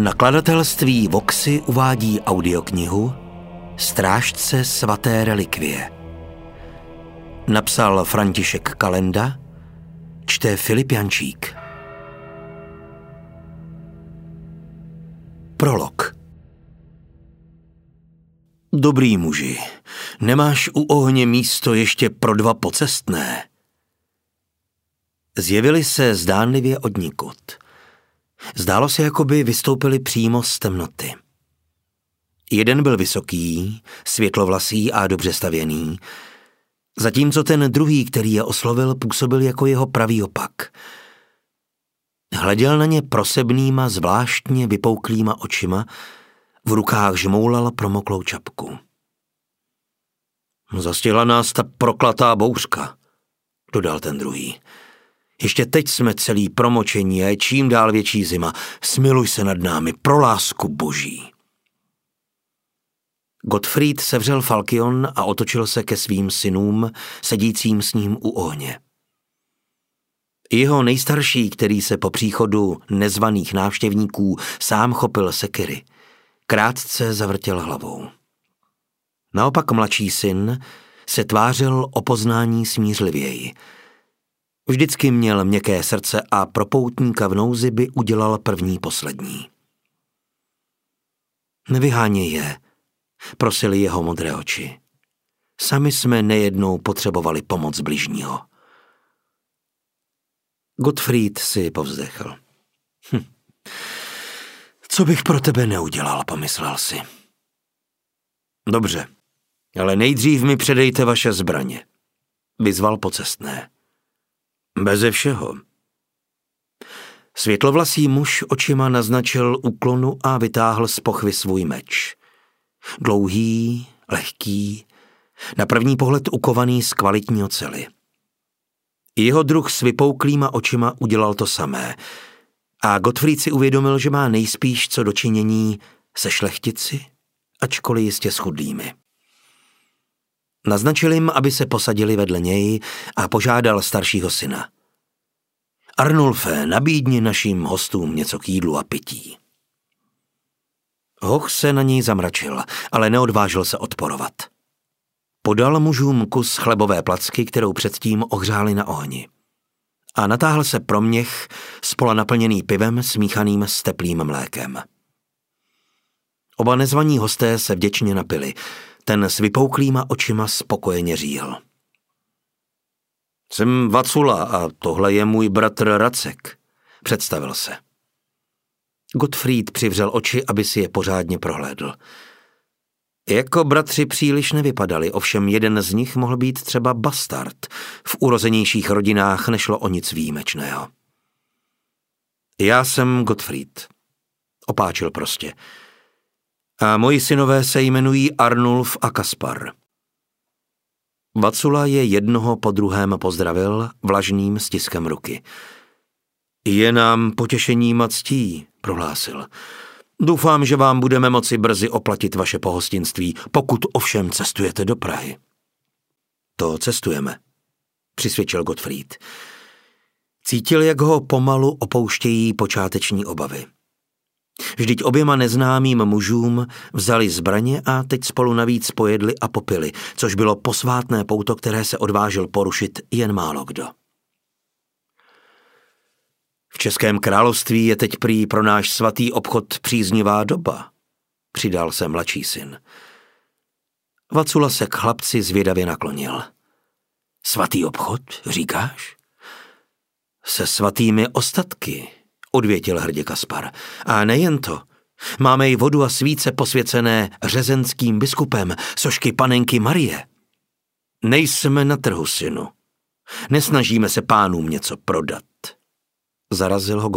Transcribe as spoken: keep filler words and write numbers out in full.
Nakladatelství Voxy uvádí audioknihu Strážce svaté relikvie. Napsal František Kalenda, čte Filip Jančík. Prolog. Dobrý muži, nemáš u ohně místo ještě pro dva pocestné? Zjevili se zdánlivě odnikud. Zdálo se, jako by vystoupili přímo z temnoty. Jeden byl vysoký, světlovlasý a dobře stavěný, zatímco ten druhý, který je oslovil, působil jako jeho pravý opak. Hleděl na ně prosebnýma, zvláštně vypouklýma očima, v rukách žmoulal promoklou čapku. Zastihla nás ta proklatá bouřka, dodal ten druhý. Ještě teď jsme celý promočení a je čím dál větší zima. Smiluj se nad námi, pro lásku boží. Gottfried sevřel falkion a otočil se ke svým synům, sedícím s ním u ohně. Jeho nejstarší, který se po příchodu nezvaných návštěvníků sám chopil sekyry, krátce zavrtěl hlavou. Naopak mladší syn se tvářil o poznání smířlivěji. Vždycky měl měkké srdce a pro poutníka v nouzi by udělal první poslední. Nevyháněj je, prosili jeho modré oči. Sami jsme nejednou potřebovali pomoc bližního. Gottfried si povzdechl. Hm. Co bych pro tebe neudělal, pomyslel si. Dobře, ale nejdřív mi předejte vaše zbraně, vyzval pocestné. Beze všeho. Světlovlasý muž očima naznačil úklonu a vytáhl z pochvy svůj meč. Dlouhý, lehký, na první pohled ukovaný z kvalitní oceli. Jeho druh s vypouklýma očima udělal to samé a Gottfried si uvědomil, že má nejspíš co dočinění se šlechtici, ačkoliv jistě schudlými. Naznačil jim, aby se posadili vedle něj a požádal staršího syna. Arnulfe, nabídni našim hostům něco k jídlu a pití. Hoch se na něj zamračil, ale neodvážil se odporovat. Podal mužům kus chlebové placky, kterou předtím ohřáli na ohni. A natáhl se proměch spola naplněný pivem smíchaným s teplým mlékem. Oba nezvaní hosté se vděčně napili. Ten s vypouklýma očima spokojeně říhl. Jsem Vacula a tohle je můj bratr Racek, představil se. Gottfried přivřel oči, aby si je pořádně prohlédl. Jako bratři příliš nevypadali, ovšem jeden z nich mohl být třeba bastard. V urozenějších rodinách nešlo o nic výjimečného. Já jsem Gottfried, opáčil prostě. A moji synové se jmenují Arnulf a Kaspar. Vacula je jednoho po druhém pozdravil vlažným stiskem ruky. Je nám potěšením a ctí, prohlásil. Doufám, že vám budeme moci brzy oplatit vaše pohostinství, pokud ovšem cestujete do Prahy. To cestujeme, přisvědčil Gottfried. Cítil, jak ho pomalu opouštějí počáteční obavy. Vždyť oběma neznámým mužům vzali zbraně a teď spolu navíc pojedli a popili, což bylo posvátné pouto, které se odvážil porušit jen málo kdo. V Českém království je teď prý pro náš svatý obchod příznivá doba, přidal se mladší syn. Vacula se k chlapci zvědavě naklonil. Svatý obchod, říkáš? Se svatými ostatky, odvětil hrdě Kaspar. A nejen to. Máme i vodu a svíce posvěcené řezenským biskupem, sošky panenky Marie. Nejsme na trhu, synu. Nesnažíme se pánům něco prodat. Zarazil ho